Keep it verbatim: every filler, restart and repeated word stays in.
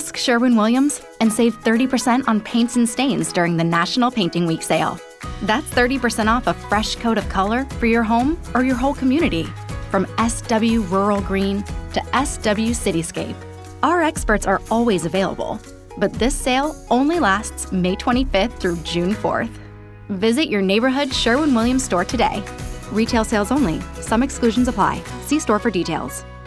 Ask Sherwin-Williams and save thirty percent on paints and stains during the National Painting Week sale. That's thirty percent off a fresh coat of color for your home or your whole community. From S W Rural Green to S W Cityscape, our experts are always available. But this sale only lasts May twenty-fifth through June fourth. Visit your neighborhood Sherwin-Williams store today. Retail sales only. Some exclusions apply. See store for details.